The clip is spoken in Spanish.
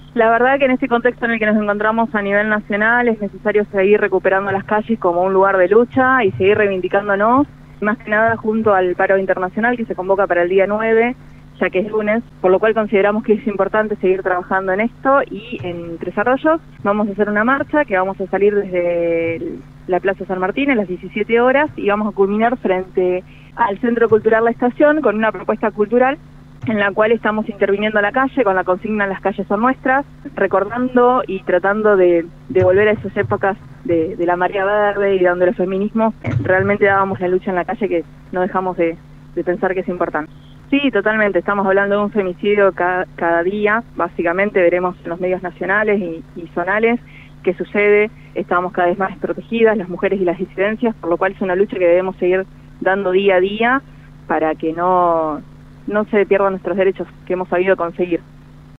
La verdad que en este contexto en el que nos encontramos a nivel nacional es necesario seguir recuperando las calles como un lugar de lucha y seguir reivindicándonos, más que nada junto al paro internacional que se convoca para el día 9, ya que es lunes, por lo cual consideramos que es importante seguir trabajando en esto y en Tres Arroyos vamos a hacer una marcha que vamos a salir desde la Plaza San Martín a las 17 horas y vamos a culminar frente al Centro Cultural La Estación con una propuesta cultural en la cual estamos interviniendo a la calle con la consigna "Las calles son nuestras", recordando y tratando de volver a esas épocas de la marea verde y donde los feminismos realmente dábamos la lucha en la calle, que no dejamos de pensar que es importante. Sí, totalmente, estamos hablando de un femicidio cada día, básicamente veremos en los medios nacionales y zonales qué sucede, estamos cada vez más desprotegidas, las mujeres y las disidencias, por lo cual es una lucha que debemos seguir dando día a día para que no se pierdan nuestros derechos que hemos sabido conseguir.